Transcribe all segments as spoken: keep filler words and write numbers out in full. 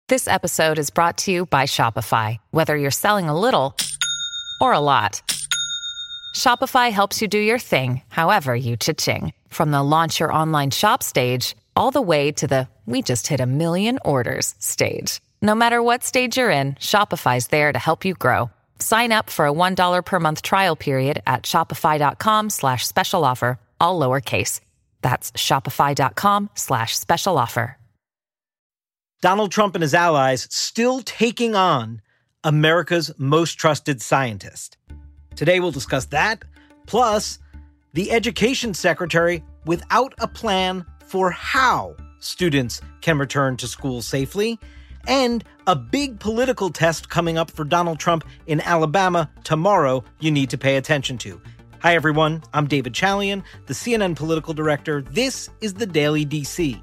This episode is brought to you by Shopify. Whether you're selling a little or a lot, Shopify helps you do your thing, however you cha-ching. From the launch your online shop stage, all the way to the we just hit a million orders stage. No matter what stage you're in, Shopify's there to help you grow. Sign up for a one dollar per month trial period at shopify.com slash special offer, all lowercase. That's shopify.com slash special offer. Donald Trump and his allies still taking on America's most trusted scientist. Today we'll discuss that, plus the education secretary without a plan for how students can return to school safely, and a big political test coming up for Donald Trump in Alabama tomorrow you need to pay attention to. Hi, everyone. I'm David Chalian, the C N N political director. This is the Daily D C.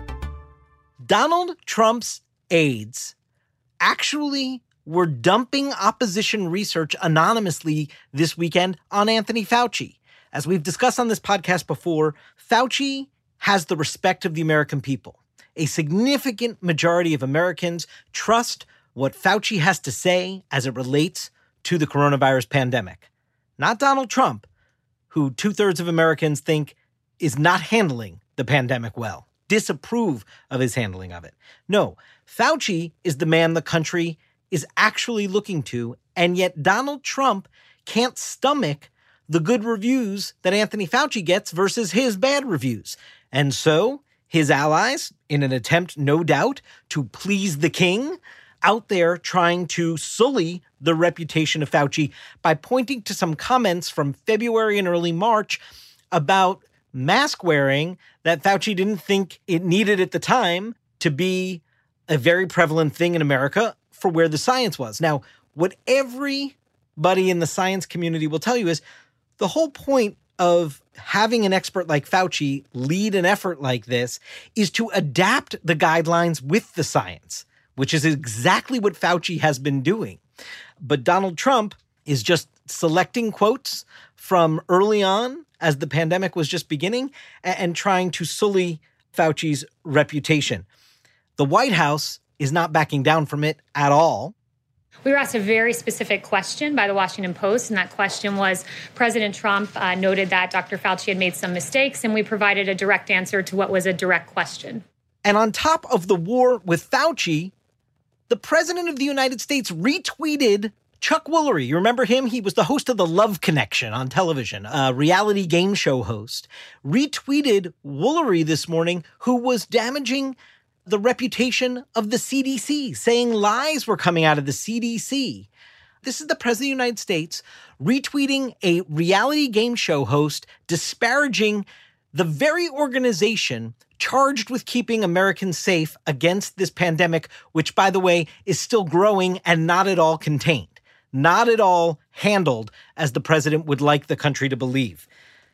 Donald Trump's aides actually were dumping opposition research anonymously this weekend on Anthony Fauci. As we've discussed on this podcast before, Fauci has the respect of the American people. A significant majority of Americans trust what Fauci has to say as it relates to the coronavirus pandemic. Not Donald Trump, who two-thirds of Americans think is not handling the pandemic well, disapprove of his handling of it. No, Fauci is the man the country is actually looking to, and yet Donald Trump can't stomach the good reviews that Anthony Fauci gets versus his bad reviews. And so his allies, in an attempt, no doubt, to please the king, out there trying to sully the reputation of Fauci by pointing to some comments from February and early March about mask wearing that Fauci didn't think it needed at the time to be a very prevalent thing in America for where the science was. Now, what everybody in the science community will tell you is the whole point of having an expert like Fauci lead an effort like this is to adapt the guidelines with the science, which is exactly what Fauci has been doing. But Donald Trump is just selecting quotes from early on as the pandemic was just beginning and trying to sully Fauci's reputation. The White House is not backing down from it at all. We were asked a very specific question by the Washington Post, and that question was, President Trump uh, noted that Doctor Fauci had made some mistakes, and we provided a direct answer to what was a direct question. And on top of the war with Fauci, the President of the United States retweeted Chuck Woolery. You remember him? He was the host of The Love Connection on television, a reality game show host. Retweeted Woolery this morning, who was damaging the reputation of the C D C, saying lies were coming out of the C D C. This is the President of the United States retweeting a reality game show host, disparaging the very organization charged with keeping Americans safe against this pandemic, which, by the way, is still growing and not at all contained, not at all handled as the president would like the country to believe.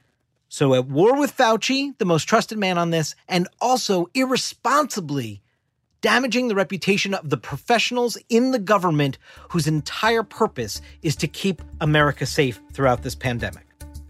So at war with Fauci, the most trusted man on this, and also irresponsibly damaging the reputation of the professionals in the government whose entire purpose is to keep America safe throughout this pandemic.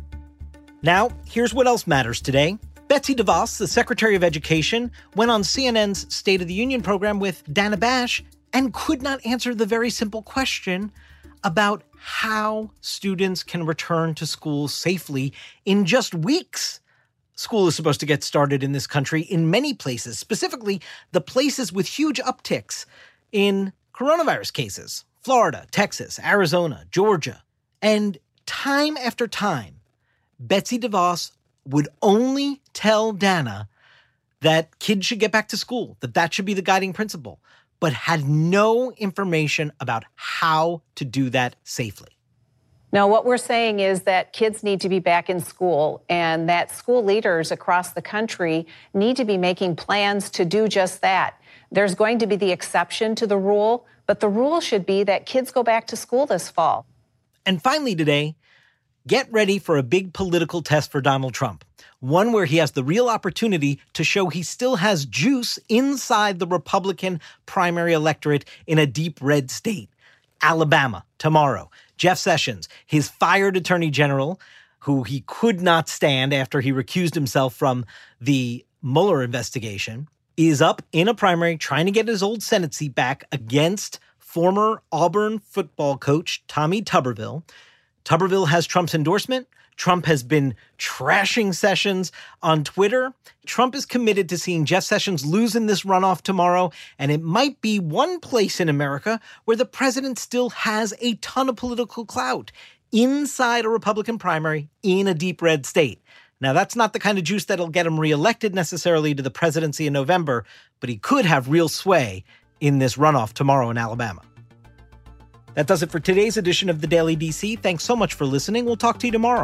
Now, here's what else matters today. Betsy DeVos, the Secretary of Education, went on C N N's State of the Union program with Dana Bash and could not answer the very simple question about how students can return to school safely in just weeks. School is supposed to get started in this country in many places, specifically the places with huge upticks in coronavirus cases: Florida, Texas, Arizona, Georgia. And time after time, Betsy DeVos would only tell Dana that kids should get back to school, that that should be the guiding principle, but had no information about how to do that safely. No, what we're saying is that kids need to be back in school and that school leaders across the country need to be making plans to do just that. There's going to be the exception to the rule, but the rule should be that kids go back to school this fall. And finally today, get ready for a big political test for Donald Trump, one where he has the real opportunity to show he still has juice inside the Republican primary electorate in a deep red state. Alabama, tomorrow. Jeff Sessions, his fired attorney general, who he could not stand after he recused himself from the Mueller investigation, is up in a primary trying to get his old Senate seat back against former Auburn football coach Tommy Tuberville. Tuberville has Trump's endorsement. Trump has been trashing Sessions on Twitter. Trump is committed to seeing Jeff Sessions lose in this runoff tomorrow, and it might be one place in America where the president still has a ton of political clout inside a Republican primary in a deep red state. Now, that's not the kind of juice that'll get him reelected necessarily to the presidency in November, but he could have real sway in this runoff tomorrow in Alabama. That does it for today's edition of the Daily D C. Thanks so much for listening. We'll talk to you tomorrow.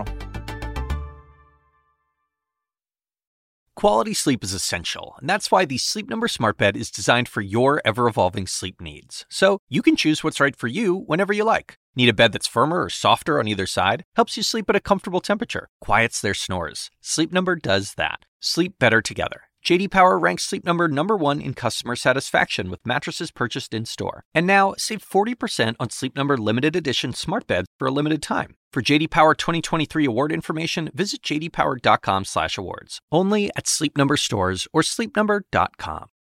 Quality sleep is essential, and that's why the Sleep Number Smart Bed is designed for your ever-evolving sleep needs. So you can choose what's right for you whenever you like. Need a bed that's firmer or softer on either side? Helps you sleep at a comfortable temperature. Quiets their snores. Sleep Number does that. Sleep better together. J D Power ranks Sleep Number number one in customer satisfaction with mattresses purchased in-store. And now, save forty percent on Sleep Number limited edition smart beds for a limited time. For J D Power twenty twenty-three award information, visit j d power dot com slash awards. Only at Sleep Number stores or sleep number dot com.